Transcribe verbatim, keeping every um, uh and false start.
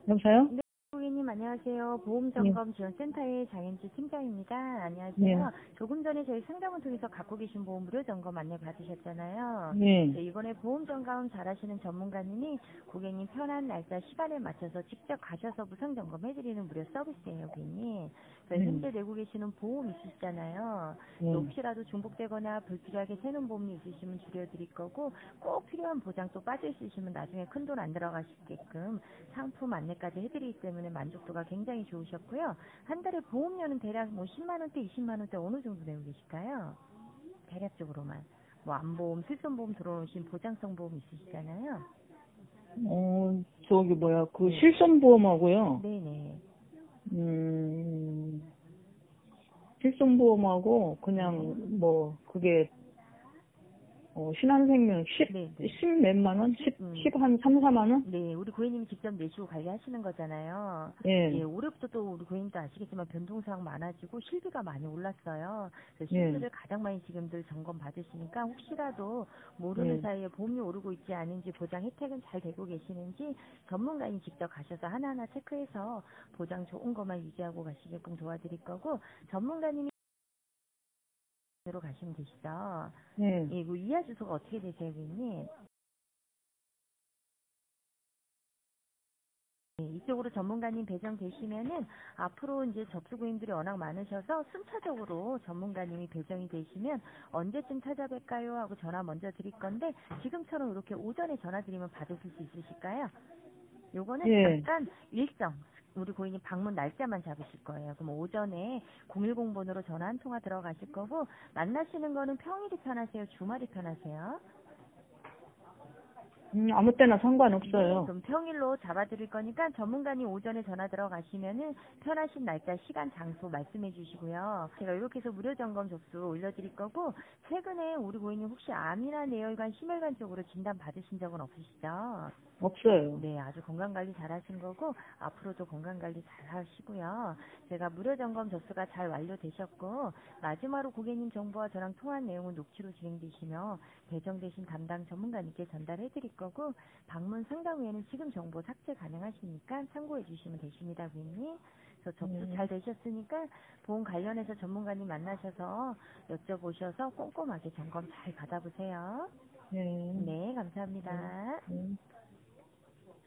여보세요? 네, 고객님 안녕하세요. 네. 보험점검지원센터의 장현주 팀장입니다. 네. 안녕하세요. 조금 전에 저희 상담을 통해서 갖고 계신 보험 무료 점검 안내 받으셨잖아요. 네. 네, 이번에 보험 점검 잘하시는 전문가님이 고객님 편한 날짜 시간에 맞춰서 직접 가셔서 무상 점검해드리는 무료 서비스예요, 고객님. 그래서 네. 현재 내고 계시는 보험 있으시잖아요. 네, 네. 혹시라도 중복되거나 불필요하게 새는 보험이 있으시면 줄여드릴 거고, 꼭 필요한 보장 또 빠져 있으시면 나중에 큰돈 안 들어가시게끔 상품 안내까지 해드리기 때문에 만족도가 굉장히 좋으셨고요. 한 달에 보험료는 대략 뭐 십만 원대, 이십만 원대 어느 정도 내고 계실까요? 대략적으로만. 뭐 안보험, 실손보험 들어오신 보장성 보험 있으시잖아요. 어, 저기 뭐야, 그 네. 실손보험하고요. 네네. 음, 실손보험하고 네. 그냥 뭐 그게 어, 신한생명 십, 네네. 십 몇만 원? 십, 음. 십 한 삼, 사만 원? 네, 우리 고객님이 직접 내시고 관리하시는 거잖아요. 예, 예. 올해부터 또 우리 고객님도 아시겠지만 변동사항 많아지고 실비가 많이 올랐어요. 그래서 예. 실비를 가장 많이 지금들 점검 받으시니까 혹시라도 모르는 예. 사이에 보험료 오르고 있지 않은지 보장 혜택은 잘 되고 계시는지 전문가님 직접 가셔서 하나하나 체크해서 보장 좋은 것만 유지하고 가시게끔 도와드릴 거고 전문가님이 으로 가시면 되시죠. 예. 예, 그 이하 주소가 어떻게 되세요, 고객님? 네, 이쪽으로 전문가님 배정되시면은 앞으로 이제 접수고객님들이 워낙 많으셔서 순차적으로 전문가님이 배정이 되시면 언제쯤 찾아뵐까요? 하고 전화 먼저 드릴 건데 지금처럼 이렇게 오전에 전화 드리면 받으실 수 있으실까요? 요거는 예. 잠깐 일정 우리 고객님 방문 날짜만 잡으실 거예요. 그럼 오전에 공일공 번으로 전화 한 통화 들어가실 거고 만나시는 거는 평일이 편하세요? 주말이 편하세요? 음, 아무 때나 네, 상관없어요. 그럼 평일로 잡아드릴 거니까 전문가님 오전에 전화 들어가시면은 편하신 날짜, 시간, 장소 말씀해 주시고요. 제가 이렇게 해서 무료 점검 접수 올려드릴 거고 최근에 우리 고객님 혹시 암이나 뇌혈관, 심혈관 쪽으로 진단 받으신 적은 없으시죠? 없어요. 네, 아주 건강관리 잘 하신 거고 앞으로도 건강관리 잘 하시고요. 제가 무료 점검 접수가 잘 완료되셨고 마지막으로 고객님 정보와 저랑 통화한 내용은 녹취로 진행되시며 배정되신 담당 전문가님께 전달해 드릴 거고 방문 상담 후에는 지금 정보 삭제 가능하시니까 참고해 주시면 되십니다, 고객님. 그래서 접수 예. 잘 되셨으니까 보험 관련해서 전문가님 만나셔서 여쭤보셔서 꼼꼼하게 점검 잘 받아보세요. 예. 네, 예. 감사합니다. 예.